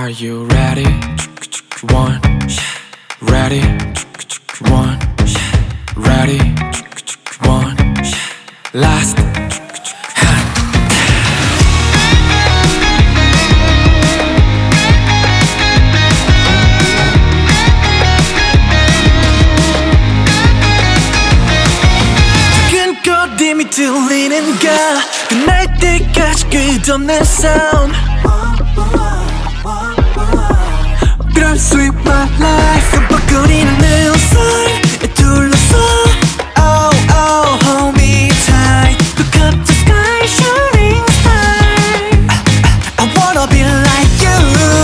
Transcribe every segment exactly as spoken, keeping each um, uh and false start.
Are you ready? One, ready? One, ready? One, last. 끈거림이 들리는가 끝날 때까지 끝없는 sound Bittersweet my life 깜빡거리는 neon 둘러서 Oh oh hold me tight Look up the sky shining star I wanna be like you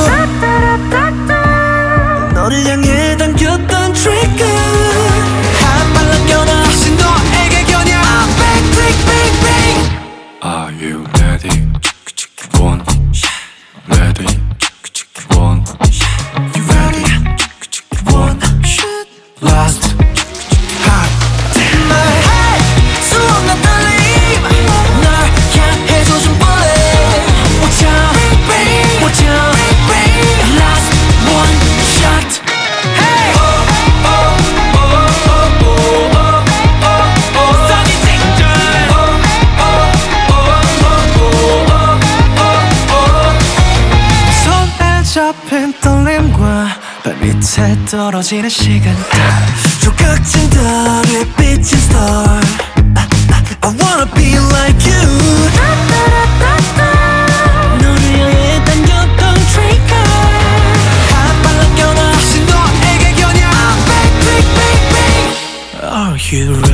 너를 향해 당겼던 trigger 한 발 남겨놔 다시 너에게 겨냥 I'm back bang bang bang Are you ready? One, ready? One, You ready? One last. hot My head 수없는 떨림 널 향해 젖은 bullet Watch out Watch out Last one shot Hey oh oh oh oh oh oh oh oh sunny danger Oh oh oh oh oh oh oh 손에 잡힌 떨림과 발밑에 떨어지는 시간 조각진 달에 비친 star I, I, I wanna be like you 너를 향해 당겼던 trigger 한 발 남겨놔 다시 너에게 겨냥 I'm back, back, back, back Are you ready?